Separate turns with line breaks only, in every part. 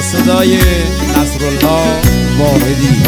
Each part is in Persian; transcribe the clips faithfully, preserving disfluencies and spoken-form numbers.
با صدای نصرالله واحدی.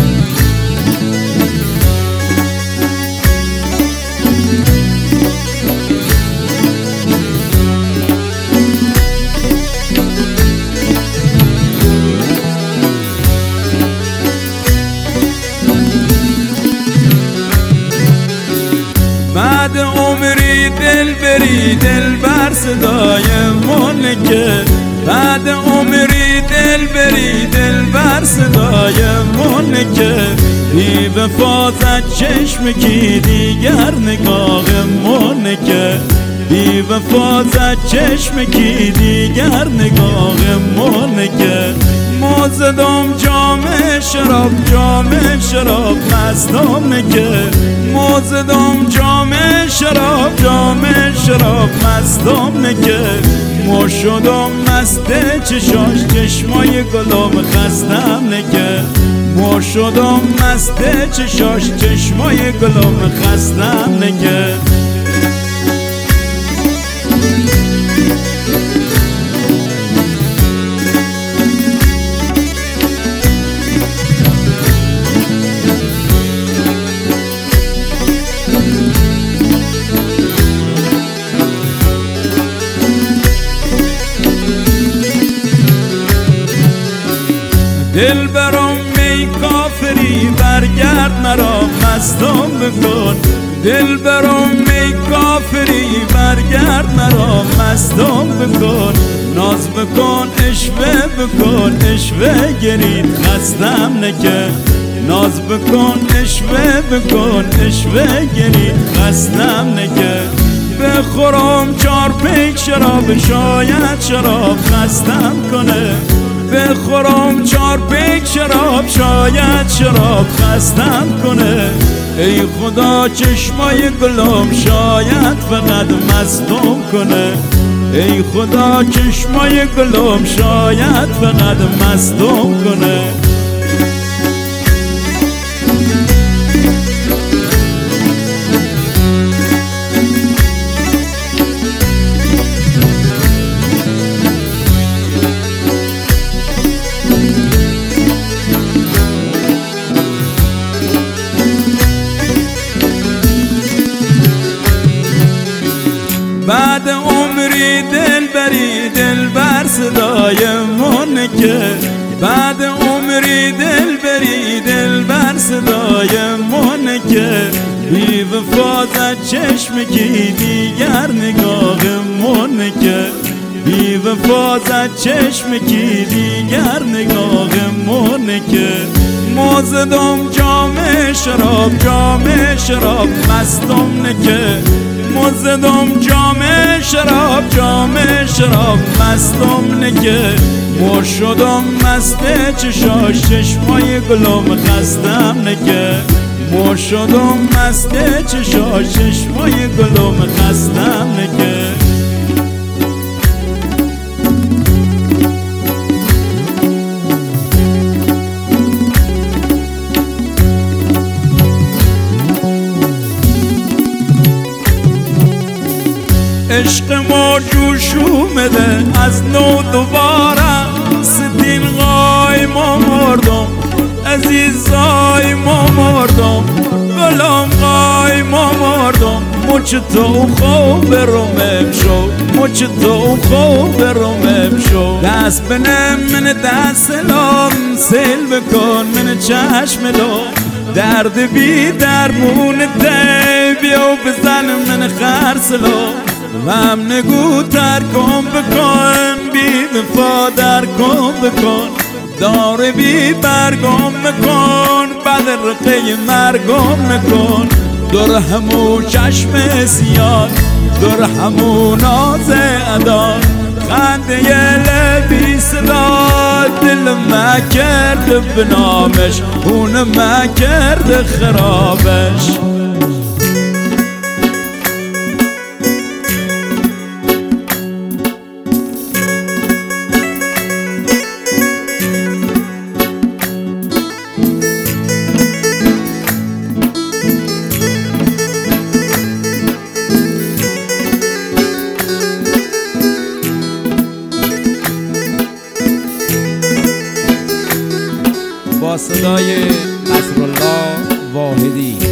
بعد عمری دل بری دل بر صدای مونکه، بعد عمری دل بری دل بر صدای مونکه، بی وفازت چشم کی دیگر نگاه مونکه، بی وفازت چشم کی دیگر نگاه مونکه. موزدم جام شراب جام شراب مستم که، موزدم جام شراب جام شراب مستم که، مو شدم مست چشاش چشمای گلم خستم نکه، مو شدم مست چشاش چشمای گلم خستم نکه. دل برام می کافری برگرد مرا مستم بکن، دل برام می کافری برگرد مرا مستم بکن، ناز بکن اشوه بکن اشوه گرید خستم نکه، ناز بکن اشوه بکن اشوه گرید خستم نکه. بخورم چار پیک شراب شاید شراب خستم کنه، بخورم چار پیک شراب شاید شراب خستم کنه. ای خدا چشمای گلم شاید فقط مستم کنه، ای خدا چشمای گلم شاید فقط مستم کنه. بعد عمری دل بری دل بر صدای مونکه، بعد عمری دل بری دل بر صدای مونکه، بی وفازت چشم کی دیگر نگاه مونکه، بی وفازت چشم کی دیگر نگاه مونکه. موزدم جام شراب جام شراب مستم نکه، موزدم جام شراب جام شراب مستم نکه، مو شدم مست چشاش چشمای گلم خستم نکه، مو شدم مست چشاش چشمای گلم خستم نکه. عشق ما جوش اومده از نو دوباره، ستین غای ما مردم عزیزای ما مردم، گلم غای ما مردم. مچ تو خوب رومم شو مچ تو خوب رومم شو، دست بنم من دست لام سیل بکن من چشم لام، درد بی درمون ته بیا بزن من خرسلام، غم نگو تر کن بکن بی وفا در کن بکن، دار بی برگم مکن بعد رقه مرگم مکن. در همو چشم سیاد در همو ناز ادان، خنده لبی صدا دل ما کرد بنامش اون ما کرد خرابش.
صدای نصرالله واحدی.